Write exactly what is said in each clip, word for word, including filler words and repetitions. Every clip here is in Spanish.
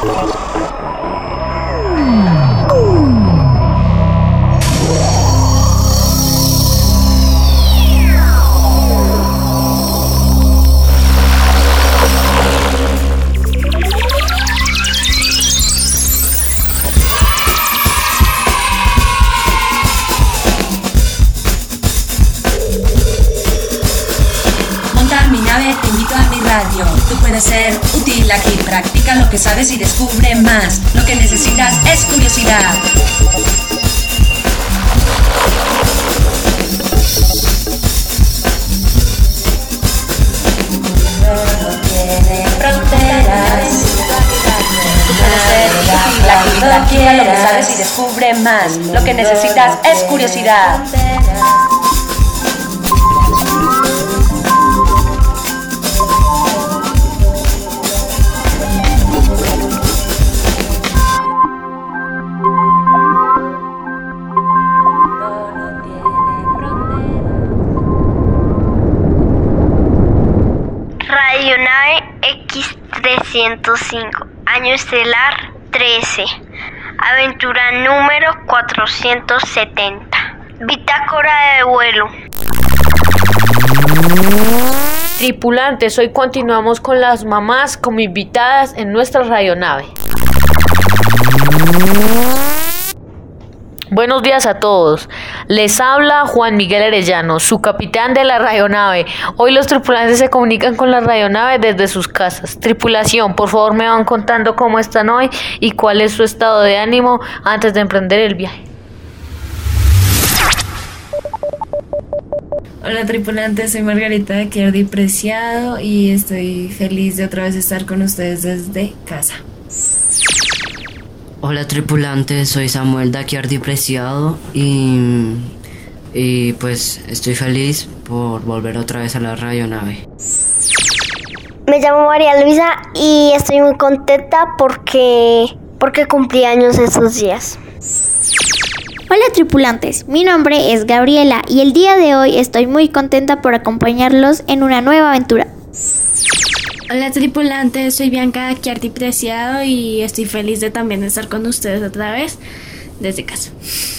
Te invito a mi radio. Tú puedes ser útil aquí. Practica lo que sabes y descubre más. Lo que necesitas es curiosidad. No tiene fronteras. Tú puedes ser útil aquí. Practica lo que sabes y descubre más. Lo que necesitas es curiosidad. Radionave X trescientos cinco, año estelar trece, aventura número cuatrocientos setenta, bitácora de vuelo. Tripulantes, hoy continuamos con las mamás como invitadas en nuestra radionave. Buenos días a todos. Les habla Juan Miguel Arellano, su capitán de la radionave. Hoy los tripulantes se comunican con la radionave desde sus casas. Tripulación, por favor me van contando cómo están hoy y cuál es su estado de ánimo antes de emprender el viaje. Hola tripulantes, soy Margarita de Quierdi Preciado y estoy feliz de otra vez estar con ustedes desde casa. Hola tripulantes, soy Samuel de Quierdi Preciado y, y pues estoy feliz por volver otra vez a la radionave. Me llamo María Luisa y estoy muy contenta porque, porque cumplí años estos días. Hola tripulantes, mi nombre es Gabriela y el día de hoy estoy muy contenta por acompañarlos en una nueva aventura. Hola tripulantes, soy Bianca de Quierdi Preciado y estoy feliz de también estar con ustedes otra vez desde casa.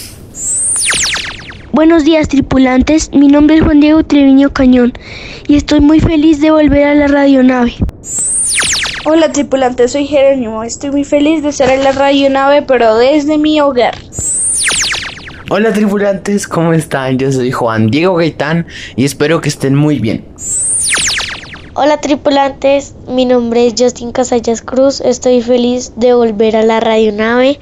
Buenos días tripulantes, mi nombre es Juan Diego Treviño Cañón y estoy muy feliz de volver a la radionave. Hola tripulantes, soy Jerónimo, estoy muy feliz de estar en la radionave pero desde mi hogar. Hola tripulantes, ¿cómo están? Yo soy Juan Diego Gaitán y espero que estén muy bien. Hola tripulantes, mi nombre es Justin Casallas Cruz, estoy feliz de volver a la radionave.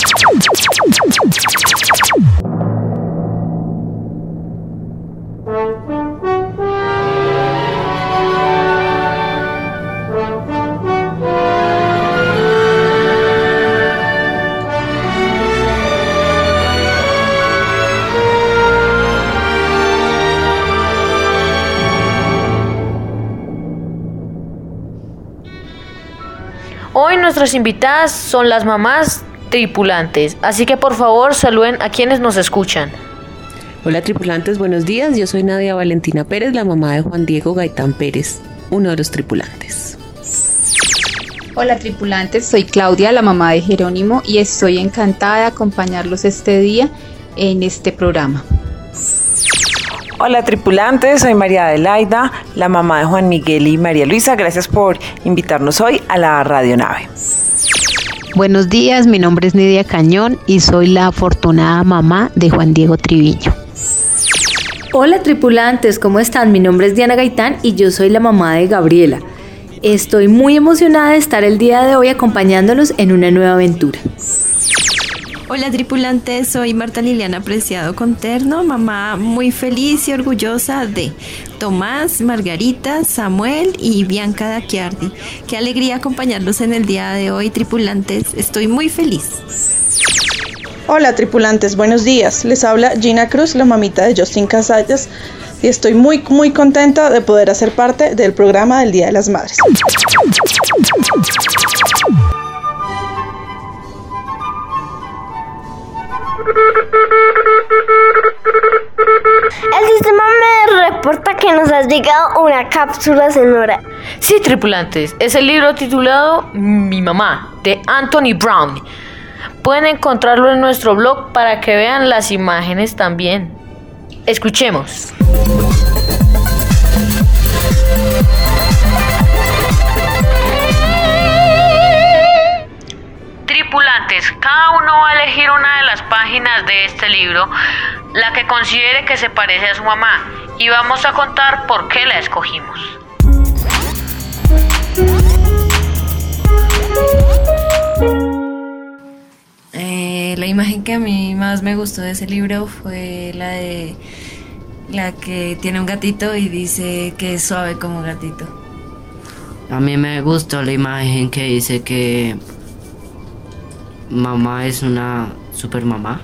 Hoy nuestras invitadas son las mamás tripulantes, así que por favor saluden a quienes nos escuchan. Hola tripulantes, buenos días, yo soy Nadia Valentina Pérez, la mamá de Juan Diego Gaitán Pérez, uno de los tripulantes. Hola tripulantes, soy Claudia, la mamá de Jerónimo y estoy encantada de acompañarlos este día en este programa. Hola tripulantes, soy María Adelaida, la mamá de Juan Miguel y María Luisa. Gracias por invitarnos hoy a la radionave. Buenos días, mi nombre es Nidia Cañón y soy la afortunada mamá de Juan Diego Triviño. Hola tripulantes, ¿cómo están? Mi nombre es Diana Gaitán y yo soy la mamá de Gabriela. Estoy muy emocionada de estar el día de hoy acompañándolos en una nueva aventura. Hola tripulantes, soy Marta Liliana Preciado Conterno, mamá muy feliz y orgullosa de Tomás, Margarita, Samuel y Bianca de Quierdi. Qué alegría acompañarlos en el día de hoy, tripulantes, estoy muy feliz. Hola tripulantes, buenos días, les habla Gina Cruz, la mamita de Justin Casallas y estoy muy muy contenta de poder hacer parte del programa del Día de las Madres. El sistema me reporta que nos ha llegado una cápsula sonora. Sí, tripulantes, es el libro titulado Mi mamá, de Anthony Brown. Pueden encontrarlo en nuestro blog para que vean las imágenes también. Escuchemos. Tripulantes, cada uno va a elegir una de las páginas de este libro, la que considere que se parece a su mamá, y vamos a contar por qué la escogimos. Eh, la imagen que a mí más me gustó de ese libro fue la de la que tiene un gatito y dice que es suave como gatito. A mí me gustó la imagen que dice que mamá es una super mamá.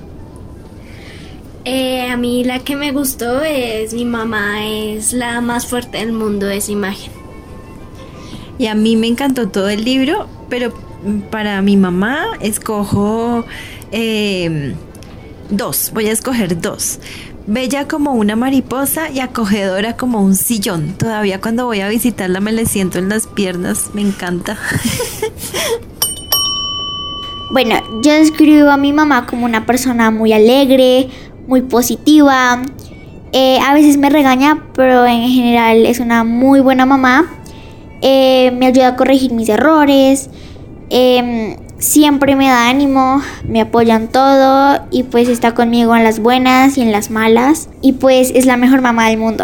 Eh, a mí la que me gustó es mi mamá es la más fuerte del mundo, esa imagen. Y a mí me encantó todo el libro, pero para mi mamá escojo eh, dos, voy a escoger dos. Bella como una mariposa y acogedora como un sillón. Todavía cuando voy a visitarla me le siento en las piernas, me encanta. Bueno, yo describo a mi mamá como una persona muy alegre, muy positiva. Eh, a veces me regaña, pero en general es una muy buena mamá. Eh, me ayuda a corregir mis errores. Eh, siempre me da ánimo, me apoya en todo y pues está conmigo en las buenas y en las malas. Y pues es la mejor mamá del mundo.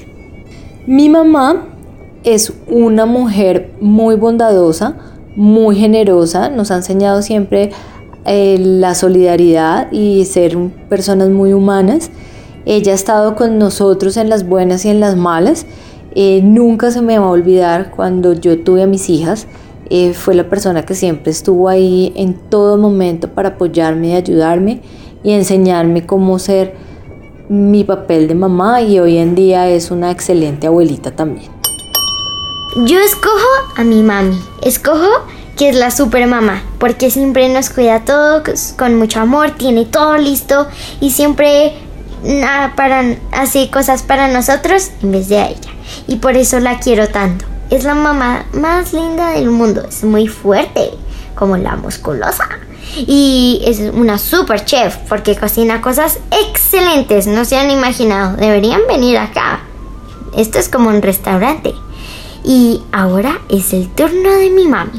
Mi mamá es una mujer muy bondadosa, muy generosa. Nos ha enseñado siempre eh, la solidaridad y ser personas muy humanas. Ella ha estado con nosotros en las buenas y en las malas. Eh, nunca se me va a olvidar cuando yo tuve a mis hijas. Eh, fue la persona que siempre estuvo ahí en todo momento para apoyarme y ayudarme y enseñarme cómo ser mi papel de mamá, y hoy en día es una excelente abuelita también. Yo escojo a mi mami, escojo que es la super mamá, porque siempre nos cuida todo con mucho amor, tiene todo listo y siempre nada, para, hace cosas para nosotros en vez de a ella, y por eso la quiero tanto. Es la mamá más linda del mundo, es muy fuerte, como la musculosa, y es una super chef porque cocina cosas excelentes, no se han imaginado, deberían venir acá. Esto es como un restaurante. Y ahora es el turno de mi mami.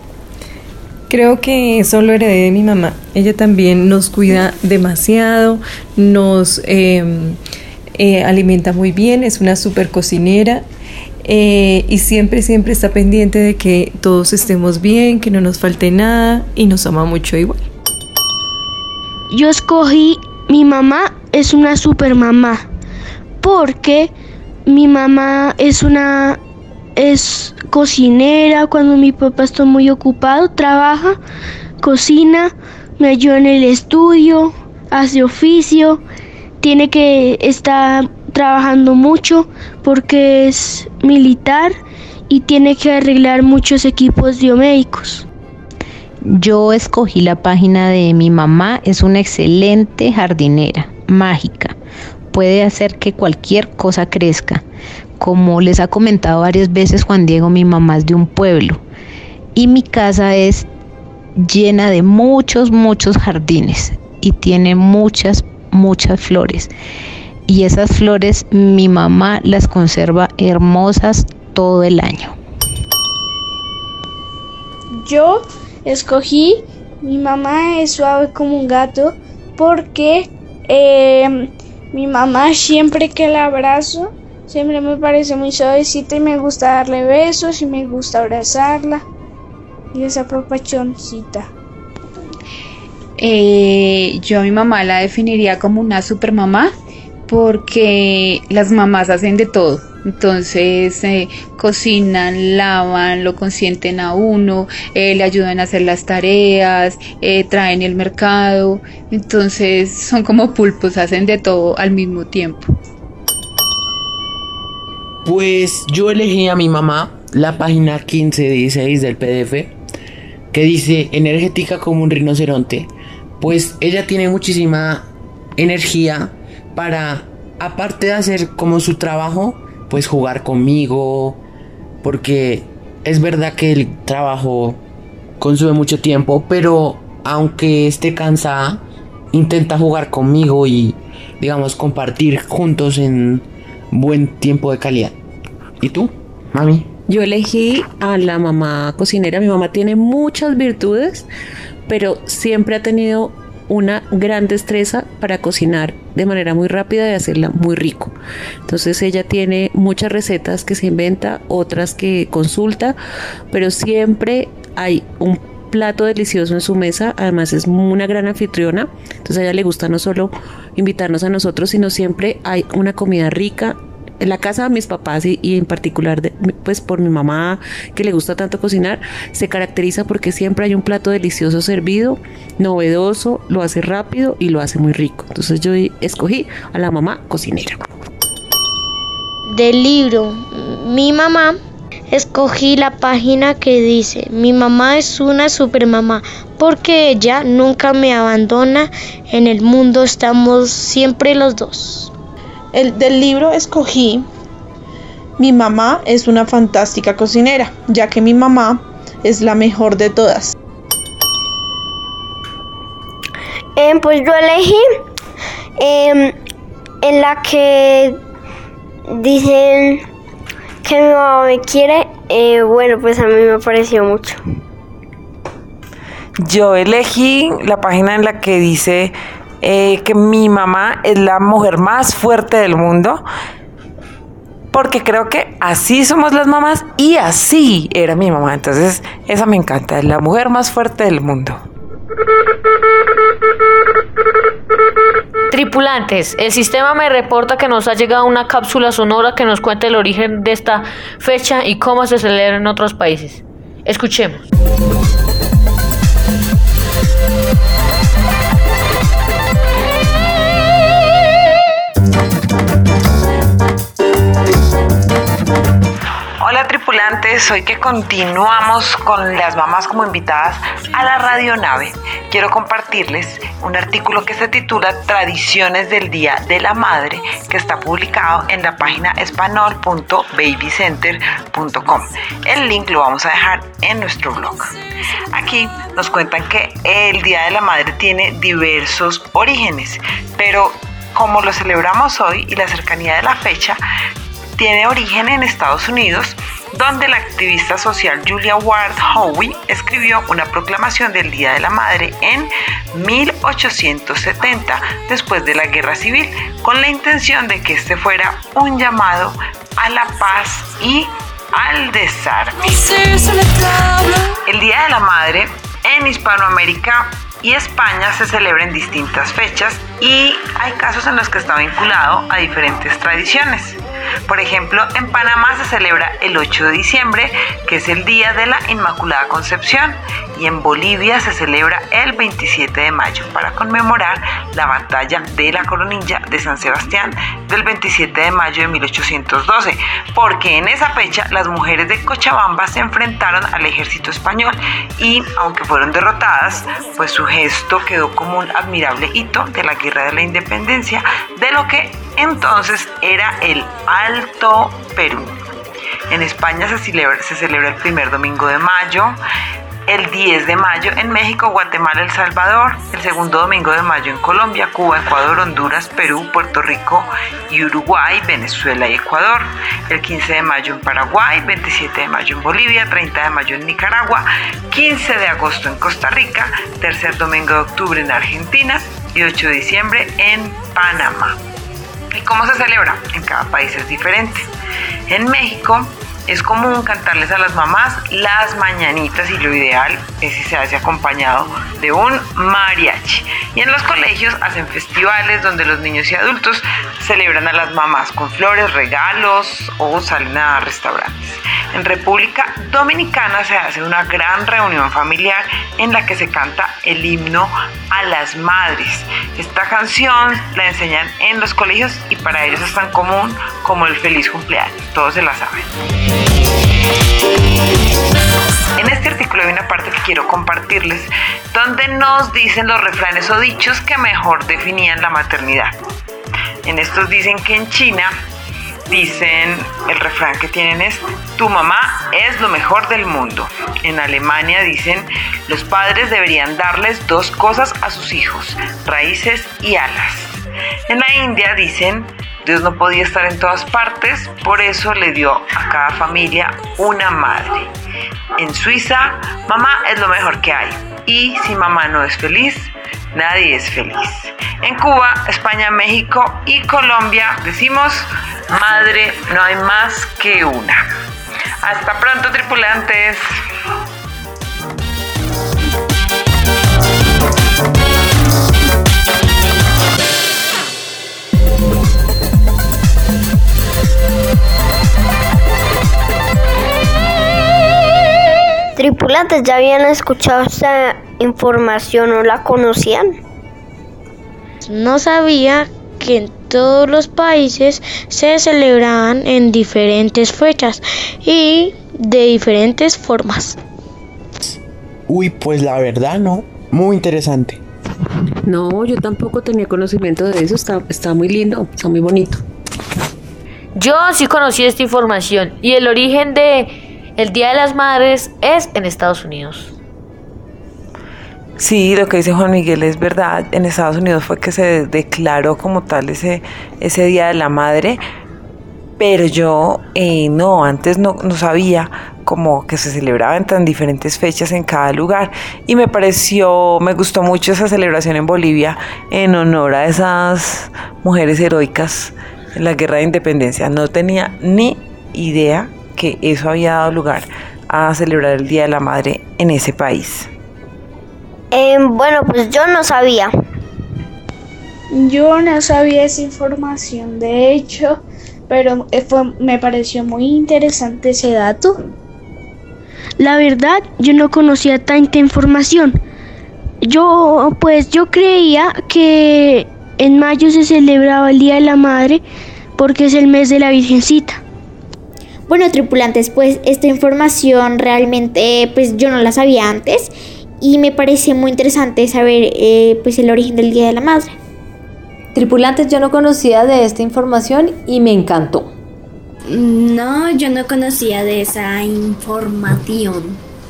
Creo que eso lo heredé de mi mamá. Ella también nos cuida demasiado, nos eh, eh, alimenta muy bien, es una super cocinera. Eh, y siempre, siempre está pendiente de que todos estemos bien, que no nos falte nada, y nos ama mucho igual. Yo escogí mi mamá es una super mamá, porque mi mamá es una es cocinera. Cuando mi papá está muy ocupado, trabaja, cocina, me ayuda en el estudio, hace oficio, tiene que estar trabajando mucho porque es militar y tiene que arreglar muchos equipos biomédicos. Yo escogí la página de mi mamá, es una excelente jardinera, mágica, puede hacer que cualquier cosa crezca. Como les ha comentado varias veces Juan Diego, mi mamá es de un pueblo y mi casa es llena de muchos, muchos jardines y tiene muchas, muchas flores. Y esas flores mi mamá las conserva hermosas todo el año. Yo escogí mi mamá es suave como un gato porque eh, mi mamá siempre que la abrazo siempre me parece muy suavecita y me gusta darle besos y me gusta abrazarla y esa propachoncita. Eh, yo a mi mamá la definiría como una super mamá, porque las mamás hacen de todo. Entonces eh, cocinan, lavan, lo consienten a uno, eh, le ayudan a hacer las tareas, eh, traen el mercado. Entonces son como pulpos, hacen de todo al mismo tiempo. Pues yo elegí a mi mamá, la página quince dieciséis del P D F, que dice energética como un rinoceronte. Pues ella tiene muchísima energía para, aparte de hacer como su trabajo, pues jugar conmigo, porque es verdad que el trabajo consume mucho tiempo, pero aunque esté cansada, intenta jugar conmigo y, digamos, compartir juntos en buen tiempo de calidad. ¿Y tú, mami? Yo elegí a la mamá cocinera. Mi mamá tiene muchas virtudes, pero siempre ha tenido una gran destreza para cocinar de manera muy rápida y hacerla muy rico. Entonces ella tiene muchas recetas que se inventa, otras que consulta, pero siempre hay un plato delicioso en su mesa. Además es una gran anfitriona, entonces a ella le gusta no solo invitarnos a nosotros, sino siempre hay una comida rica. En la casa de mis papás y, y en particular de, pues por mi mamá, que le gusta tanto cocinar, se caracteriza porque siempre hay un plato delicioso servido, novedoso, lo hace rápido y lo hace muy rico. Entonces yo escogí a la mamá cocinera. Del libro Mi mamá, escogí la página que dice: mi mamá es una super mamá porque ella nunca me abandona, en el mundo estamos siempre los dos. El, del libro escogí Mi mamá es una fantástica cocinera, ya que mi mamá es la mejor de todas. Eh, pues yo elegí eh, en la que dicen que mi mamá me quiere. Eh, bueno, pues a mí me pareció mucho. Yo elegí la página en la que dice Eh, que mi mamá es la mujer más fuerte del mundo, porque creo que así somos las mamás y así era mi mamá. Entonces esa me encanta, es la mujer más fuerte del mundo. Tripulantes, el sistema me reporta que nos ha llegado una cápsula sonora que nos cuenta el origen de esta fecha y cómo se celebra en otros países. Escuchemos. Hola tripulantes, hoy que continuamos con las mamás como invitadas a la radionave, quiero compartirles un artículo que se titula Tradiciones del Día de la Madre, que está publicado en la página espanol punto baby center punto com. El link lo vamos a dejar en nuestro blog. Aquí nos cuentan que el Día de la Madre tiene diversos orígenes, pero como lo celebramos hoy y la cercanía de la fecha, tiene origen en Estados Unidos, donde la activista social Julia Ward Howe escribió una proclamación del Día de la Madre en mil ochocientos setenta, después de la Guerra Civil, con la intención de que este fuera un llamado a la paz y al desarme. El Día de la Madre en Hispanoamérica y España se celebra en distintas fechas y hay casos en los que está vinculado a diferentes tradiciones. Por ejemplo, en Panamá se celebra el ocho de diciembre, que es el Día de la Inmaculada Concepción, y en Bolivia se celebra el veintisiete de mayo para conmemorar la batalla de la Coronilla de San Sebastián del veintisiete de mayo de mil ochocientos doce, porque en esa fecha las mujeres de Cochabamba se enfrentaron al ejército español y, aunque fueron derrotadas, pues su gesto quedó como un admirable hito de la Guerra de la Independencia de lo que entonces era el Alto Perú. En España se celebra, se celebra el primer domingo de mayo, el diez de mayo en México, Guatemala, El Salvador, el segundo domingo de mayo en Colombia, Cuba, Ecuador, Honduras, Perú, Puerto Rico y Uruguay, Venezuela y Ecuador, el quince de mayo en Paraguay, veintisiete de mayo en Bolivia, treinta de mayo en Nicaragua, quince de agosto en Costa Rica, tercer domingo de octubre en Argentina y ocho de diciembre en Panamá. ¿Y cómo se celebra? En cada país es diferente. En México es común cantarles a las mamás las mañanitas y lo ideal es si se hace acompañado de un mariachi. Y en los colegios hacen festivales donde los niños y adultos celebran a las mamás con flores, regalos o salen a restaurantes. En República Dominicana se hace una gran reunión familiar en la que se canta el himno a las madres. Esta canción la enseñan en los colegios y para ellos es tan común como el feliz cumpleaños. Todos se la saben. En este artículo hay una parte que quiero compartirles donde nos dicen los refranes o dichos que mejor definían la maternidad. En estos dicen que en China dicen, el refrán que tienen es, tu mamá es lo mejor del mundo. En Alemania dicen, los padres deberían darles dos cosas a sus hijos, raíces y alas. En la India dicen, Dios no podía estar en todas partes, por eso le dio a cada familia una madre. En Suiza, mamá es lo mejor que hay. Y si mamá no es feliz, nadie es feliz. En Cuba, España, México y Colombia decimos, madre no hay más que una. Hasta pronto, tripulantes. Tripulantes, ¿ya habían escuchado esta información o la conocían? No sabía que en todos los países se celebraban en diferentes fechas y de diferentes formas. Uy, pues la verdad no, muy interesante. No, yo tampoco tenía conocimiento de eso, está, está muy lindo, está muy bonito. Yo sí conocí esta información y el origen de el Día de las Madres es en Estados Unidos. Sí, lo que dice Juan Miguel es verdad. En Estados Unidos fue que se declaró como tal ese, ese Día de la Madre, pero yo eh, no, antes no, no sabía como que se celebraba en tan diferentes fechas en cada lugar, y me pareció, me gustó mucho esa celebración en Bolivia en honor a esas mujeres heroicas en la Guerra de Independencia. No tenía ni idea que eso había dado lugar a celebrar el Día de la Madre en ese país. Eh, bueno, pues yo no sabía. Yo no sabía esa información, de hecho, pero fue, me pareció muy interesante ese dato. La verdad, yo no conocía tanta información. Yo, pues, yo creía que en mayo se celebraba el Día de la Madre porque es el mes de la Virgencita. Bueno, tripulantes, pues esta información realmente pues yo no la sabía antes y me parece muy interesante saber eh, pues el origen del Día de la Madre. Tripulantes, yo no conocía de esta información y me encantó. No, yo no conocía de esa información.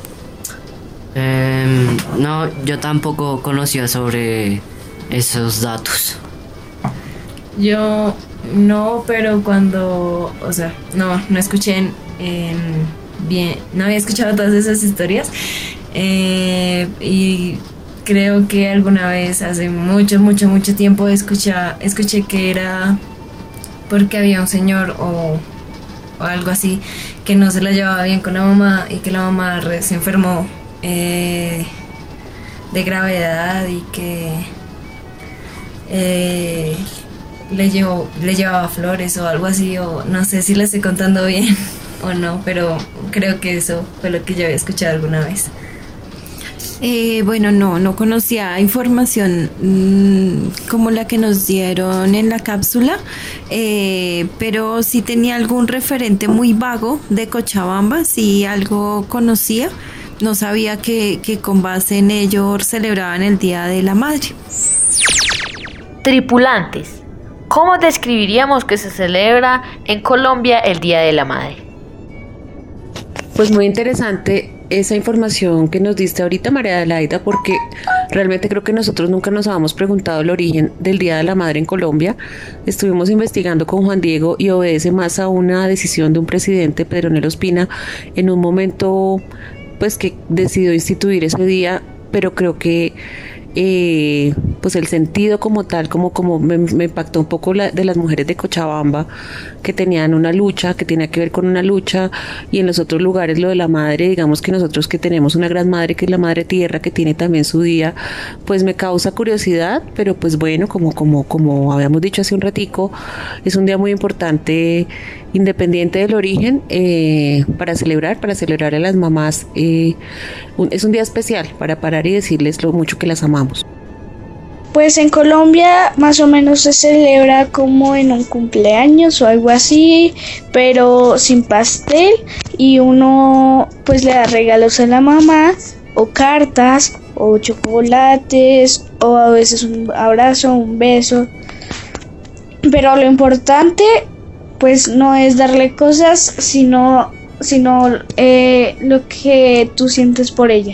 Eh, no, yo tampoco conocía sobre esos datos. Yo no, pero cuando, o sea, no, no escuché en, en bien, no había escuchado todas esas historias eh, y creo que alguna vez hace mucho, mucho, mucho tiempo escuché, escuché que era porque había un señor o, o algo así que no se la llevaba bien con la mamá y que la mamá re- se enfermó eh, de gravedad y que eh, le llevó, le llevaba flores o algo así, o no sé si la estoy contando bien o no, pero creo que eso fue lo que yo había escuchado alguna vez. Eh, bueno, no, no conocía información mmm, como la que nos dieron en la cápsula, eh, pero sí tenía algún referente muy vago de Cochabamba, sí algo conocía, no sabía que, que con base en ello celebraban el Día de la Madre. Tripulantes, ¿cómo describiríamos que se celebra en Colombia el Día de la Madre? Pues muy interesante esa información que nos diste ahorita, María Adelaida, porque realmente creo que nosotros nunca nos habíamos preguntado el origen del Día de la Madre en Colombia. Estuvimos investigando con Juan Diego y obedece más a una decisión de un presidente, Pedro Nelo Ospina, en un momento pues que decidió instituir ese día, pero creo que Eh, pues el sentido como tal, como, como me, me impactó un poco la, de las mujeres de Cochabamba que tenían una lucha, que tenía que ver con una lucha, y en los otros lugares lo de la madre, digamos que nosotros que tenemos una gran madre que es la Madre Tierra, que tiene también su día, pues me causa curiosidad, pero pues bueno, como, como, como habíamos dicho hace un ratico, es un día muy importante, independiente del origen, eh, para celebrar, para celebrar a las mamás, eh, un, es un día especial para parar y decirles lo mucho que las amamos. Pues en Colombia más o menos se celebra como en un cumpleaños o algo así, pero sin pastel, y uno pues le da regalos a la mamá o cartas o chocolates o a veces un abrazo, un beso. Pero lo importante pues no es darle cosas, sino, sino eh, lo que tú sientes por ella.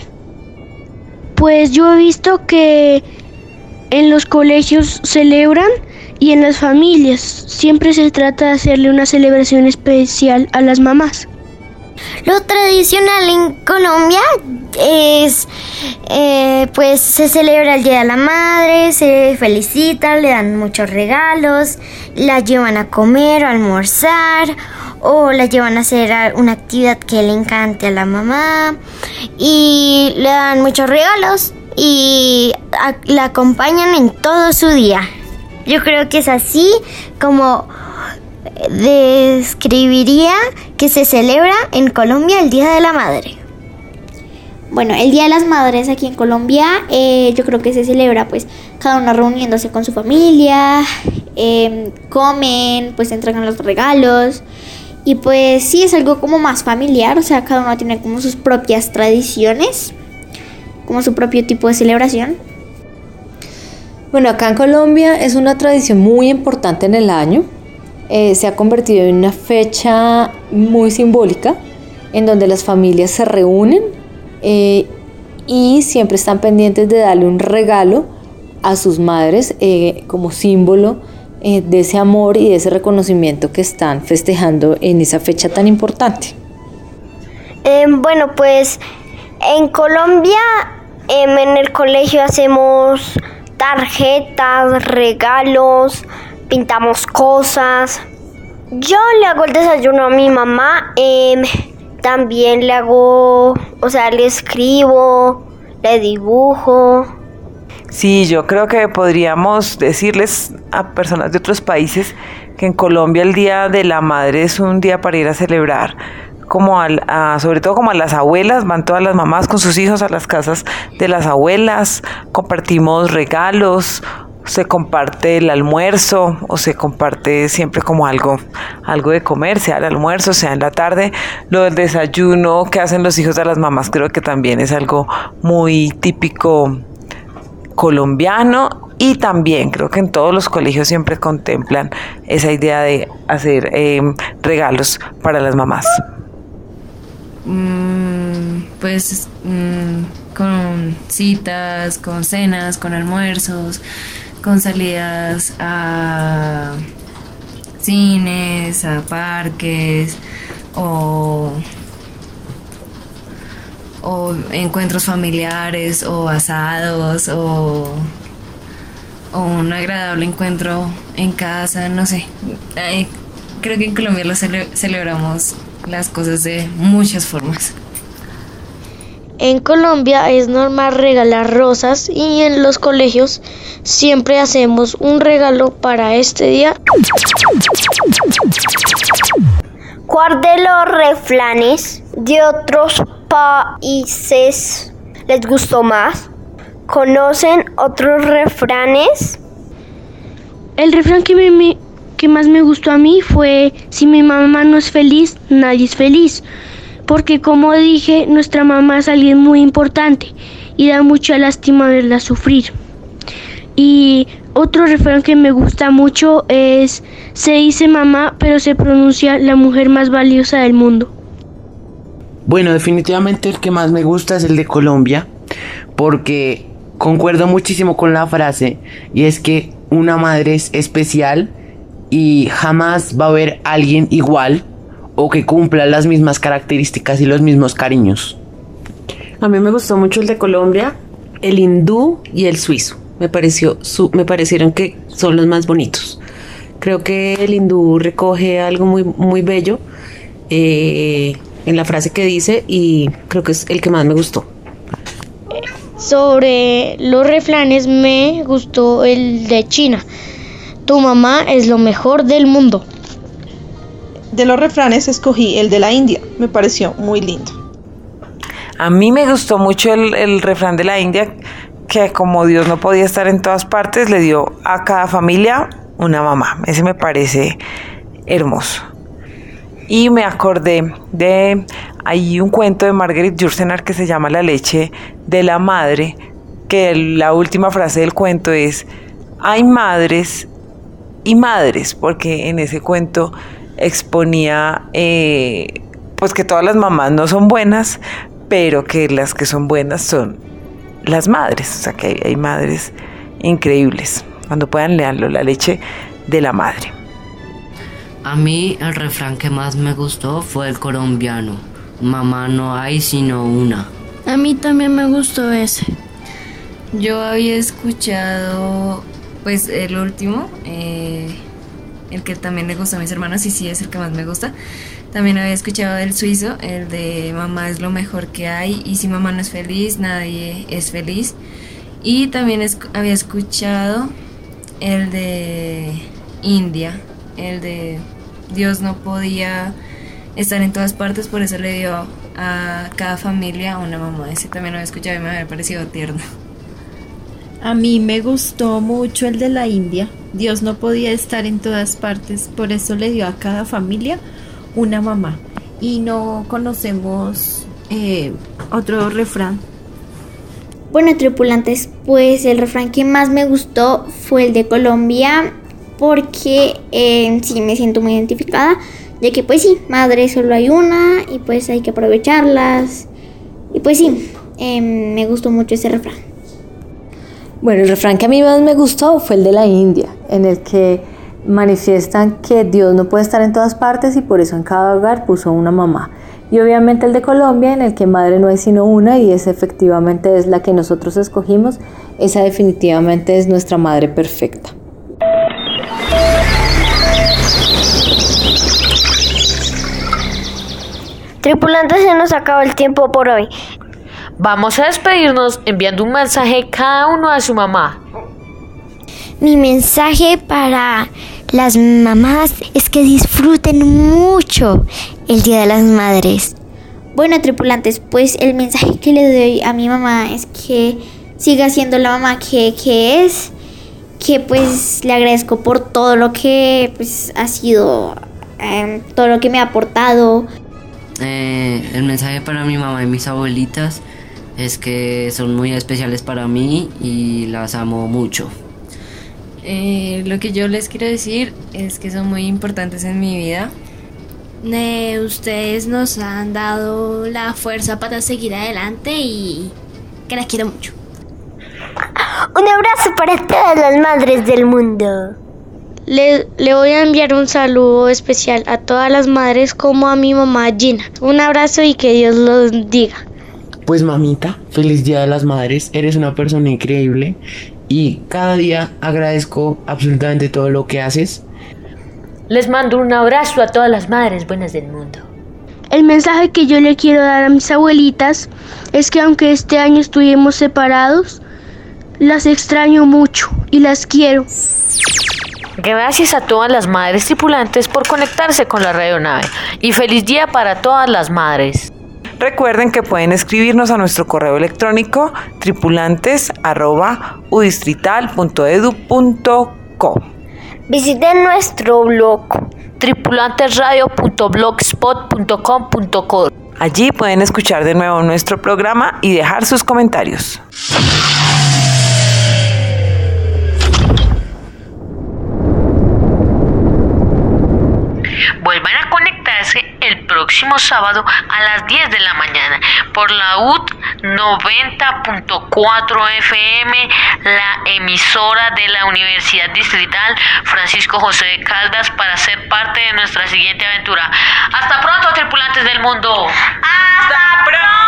Pues yo he visto que en los colegios celebran y en las familias siempre se trata de hacerle una celebración especial a las mamás. Lo tradicional en Colombia es, eh, pues se celebra el Día de la Madre, se felicita, le dan muchos regalos, la llevan a comer o a almorzar, o la llevan a hacer una actividad que le encante a la mamá, y le dan muchos regalos y a, la acompañan en todo su día. Yo creo que es así como describiría que se celebra en Colombia el Día de la Madre. Bueno, el Día de las Madres aquí en Colombia, eh, yo creo que se celebra pues cada una reuniéndose con su familia, eh, comen, pues entregan los regalos y pues sí es algo como más familiar, o sea, cada uno tiene como sus propias tradiciones, como su propio tipo de celebración. Bueno, acá en Colombia es una tradición muy importante en el año. Eh, se ha convertido en una fecha muy simbólica en donde las familias se reúnen eh, y siempre están pendientes de darle un regalo a sus madres eh, como símbolo eh, de ese amor y de ese reconocimiento que están festejando en esa fecha tan importante. Eh, bueno, pues en Colombia eh, en el colegio hacemos tarjetas, regalos, pintamos cosas. Yo le hago el desayuno a mi mamá, eh, también le hago, o sea, le escribo, le dibujo. Sí, yo creo que podríamos decirles a personas de otros países que en Colombia el Día de la Madre es un día para ir a celebrar, como al, a, sobre todo como a las abuelas, van todas las mamás con sus hijos a las casas de las abuelas, compartimos regalos, se comparte el almuerzo o se comparte siempre como algo, algo de comer, sea el almuerzo, sea en la tarde. Lo del desayuno que hacen los hijos de las mamás creo que también es algo muy típico colombiano, y también creo que en todos los colegios siempre contemplan esa idea de hacer eh, regalos para las mamás. Mm, pues mm, con citas, con cenas, con almuerzos, con salidas a cines, a parques o, o encuentros familiares o asados o, o un agradable encuentro en casa, no sé. Eh, creo que en Colombia lo cele- celebramos las cosas de muchas formas. En Colombia es normal regalar rosas y en los colegios siempre hacemos un regalo para este día. ¿Cuál de los refranes de otros países les gustó más? ¿Conocen otros refranes? El refrán que, me, me, que más me gustó a mí fue: si mi mamá no es feliz, nadie es feliz. Porque como dije, nuestra mamá es alguien muy importante y da mucha lástima verla sufrir. Y otro refrán que me gusta mucho es: se dice mamá, pero se pronuncia la mujer más valiosa del mundo. Bueno, definitivamente el que más me gusta es el de Colombia, porque concuerdo muchísimo con la frase, y es que una madre es especial y jamás va a haber alguien igual o que cumpla las mismas características y los mismos cariños. A mí me gustó mucho el de Colombia, el hindú y el suizo. Me pareció, su, me parecieron que son los más bonitos. Creo que el hindú recoge algo muy, muy bello eh, en la frase que dice, y creo que es el que más me gustó. Sobre los refranes me gustó el de China. Tu mamá es lo mejor del mundo. De los refranes escogí el de la India, me pareció muy lindo. A mí me gustó mucho el, el refrán de la India, que como Dios no podía estar en todas partes, le dio a cada familia una mamá. Ese me parece hermoso. Y me acordé de, hay un cuento de Marguerite Yourcenar que se llama La leche de la madre, que la última frase del cuento es: hay madres y madres, porque en ese cuento exponía eh, pues que todas las mamás no son buenas, pero que las que son buenas son las madres, o sea que hay, hay madres increíbles. Cuando puedan, leanlo, La leche de la madre. A mí el refrán que más me gustó fue el colombiano: mamá no hay sino una. A mí también me gustó ese. Yo había escuchado pues el último, eh, el que también le gusta a mis hermanos y sí es el que más me gusta. También había escuchado el suizo, el de mamá es lo mejor que hay y si mamá no es feliz, nadie es feliz. Y también es, había escuchado el de India, el de Dios no podía estar en todas partes, por eso le dio a cada familia una mamá. Ese también lo había escuchado y me había parecido tierno. A mí me gustó mucho el de la India. Dios no podía estar en todas partes, por eso le dio a cada familia una mamá. Y no conocemos eh, otro refrán. Bueno, tripulantes, pues el refrán que más me gustó fue el de Colombia, porque eh, sí me siento muy identificada, ya que pues sí, madre solo hay una y pues hay que aprovecharlas. Y pues sí, eh, me gustó mucho ese refrán. Bueno, el refrán que a mí más me gustó fue el de la India, en el que manifiestan que Dios no puede estar en todas partes y por eso en cada hogar puso una mamá. Y obviamente el de Colombia, en el que madre no hay sino una, y esa efectivamente es la que nosotros escogimos. Esa definitivamente es nuestra madre perfecta. Tripulantes, se nos acabó el tiempo por hoy. Vamos a despedirnos enviando un mensaje cada uno a su mamá. Mi mensaje para las mamás es que disfruten mucho el Día de las Madres. Bueno, tripulantes, pues el mensaje que le doy a mi mamá es que siga siendo la mamá que, que es, que pues le agradezco por todo lo que pues ha sido, eh, todo lo que me ha aportado. Eh, el mensaje para mi mamá y mis abuelitas es que son muy especiales para mí y las amo mucho. Eh, lo que yo les quiero decir es que son muy importantes en mi vida. Eh, ustedes nos han dado la fuerza para seguir adelante y que las quiero mucho. Un abrazo para todas las madres del mundo. Le, le voy a enviar un saludo especial a todas las madres como a mi mamá Gina. Un abrazo y que Dios los bendiga. Pues mamita, feliz Día de las Madres, eres una persona increíble y cada día agradezco absolutamente todo lo que haces. Les mando un abrazo a todas las madres buenas del mundo. El mensaje que yo le quiero dar a mis abuelitas es que aunque este año estuvimos separados, las extraño mucho y las quiero. Gracias a todas las madres tripulantes por conectarse con la radionave y feliz día para todas las madres. Recuerden que pueden escribirnos a nuestro correo electrónico tripulantes arroba udistrital punto edu punto co. Visiten nuestro blog tripulantesradio punto blogspot punto com punto co. Allí pueden escuchar de nuevo nuestro programa y dejar sus comentarios. Vuelvan a conectarse el próximo sábado a las diez de la mañana por la U D noventa punto cuatro F M, la emisora de la Universidad Distrital Francisco José de Caldas, para ser parte de nuestra siguiente aventura. Hasta pronto, tripulantes del mundo. ¡Hasta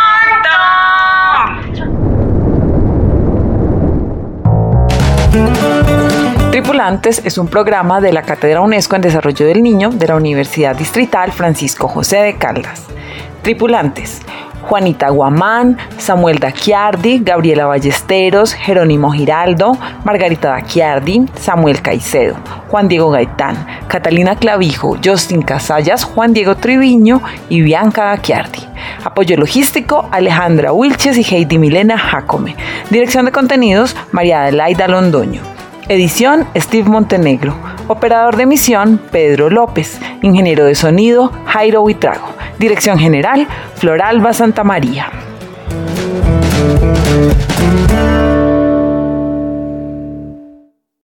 pronto! Tripulantes es un programa de la Cátedra UNESCO en Desarrollo del Niño de la Universidad Distrital Francisco José de Caldas. Tripulantes: Juanita Guamán, Samuel Daquiardi, Gabriela Ballesteros, Jerónimo Giraldo, Margarita Daquiardi, Samuel Caicedo, Juan Diego Gaitán, Catalina Clavijo, Justin Casallas, Juan Diego Triviño y Bianca Daquiardi. Apoyo logístico: Alejandra Wilches y Heidi Milena Jacome. Dirección de contenidos: María Adelaida Londoño. Edición: Steve Montenegro. Operador de emisión: Pedro López. Ingeniero de sonido: Jairo Huitrago. Dirección general: Floralba Santamaría.